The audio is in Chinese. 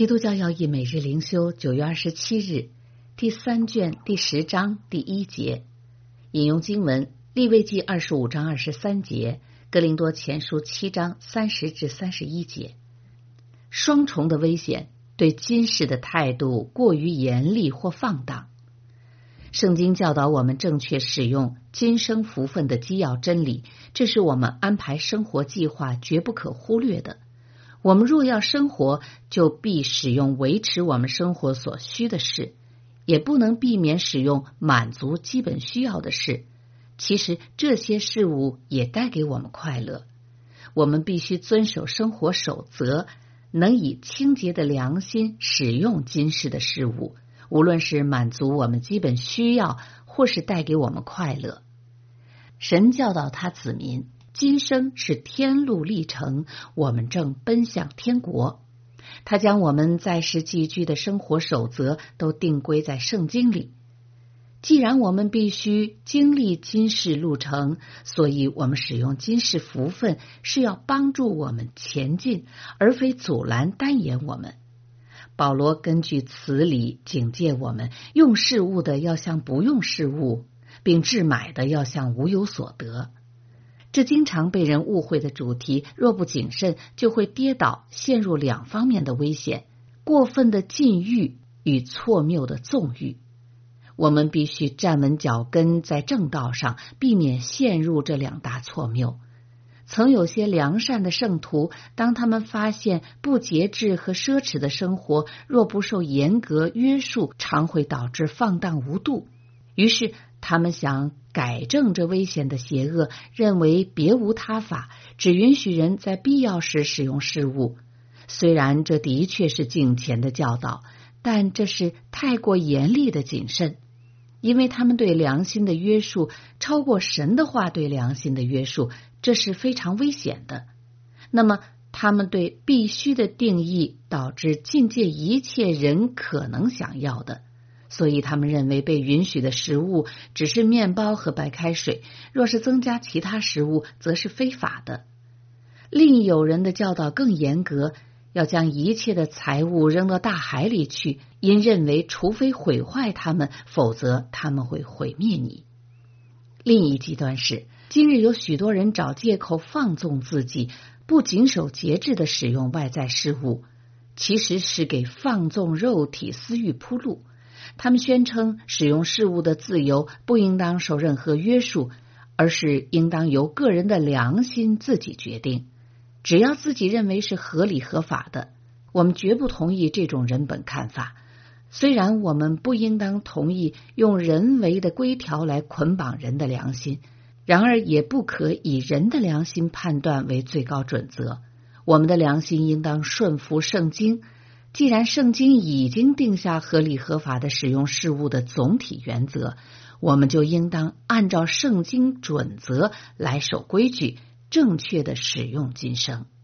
基督教要义每日灵修9月27日第3卷第10章第1节，引用经文利未记25章23节，哥林多前书7章30至31节。双重的危险，对今世的态度过于严厉或放荡。圣经教导我们正确使用今生福分的基要真理，这是我们安排生活计划绝不可忽略的。我们若要生活，就必使用维持我们生活所需的事，也不能避免使用满足基本需要的事。其实这些事物也带给我们快乐。我们必须遵守生活守则，能以清洁的良心使用今世的事物，无论是满足我们基本需要，或是带给我们快乐。神教导他子民，今生是天路历程，我们正奔向天国。他将我们在世寄居的生活守则都定规在圣经里。既然我们必须经历今世路程，所以我们使用今世福分是要帮助我们前进，而非阻拦耽延我们。保罗根据此理警戒我们，用事物的要像不用事物，并置买的要像无有所得。这经常被人误会的主题，若不谨慎，就会跌倒，陷入两方面的危险：过分的禁欲与错谬的纵欲。我们必须站稳脚跟在正道上，避免陷入这两大错谬。曾有些良善的圣徒，当他们发现不节制和奢侈的生活若不受严格约束，常会导致放荡无度，于是他们想改正这危险的邪恶，认为别无他法，只允许人在必要时使用事物。虽然这的确是敬虔的教导，但这是太过严厉的谨慎，因为他们对良心的约束超过神的话对良心的约束，这是非常危险的。那么他们对必须的定义导致禁戒一切人可能想要的，所以他们认为被允许的食物只是面包和白开水，若是增加其他食物则是非法的。另有人的教导更严格，要将一切的财物扔到大海里去，因认为除非毁坏他们，否则他们会毁灭你。另一极端是，今日有许多人找借口放纵自己，不谨守节制的使用外在事物，其实是给放纵肉体私欲铺路。他们宣称使用事物的自由不应当受任何约束，而是应当由个人的良心自己决定，只要自己认为是合理合法的。我们绝不同意这种人本看法。虽然我们不应当同意用人为的规条来捆绑人的良心，然而也不可以人的良心判断为最高准则。我们的良心应当顺服圣经。既然圣经已经定下合理合法的使用事物的总体原则，我们就应当按照圣经准则来守规矩，正确的使用今生。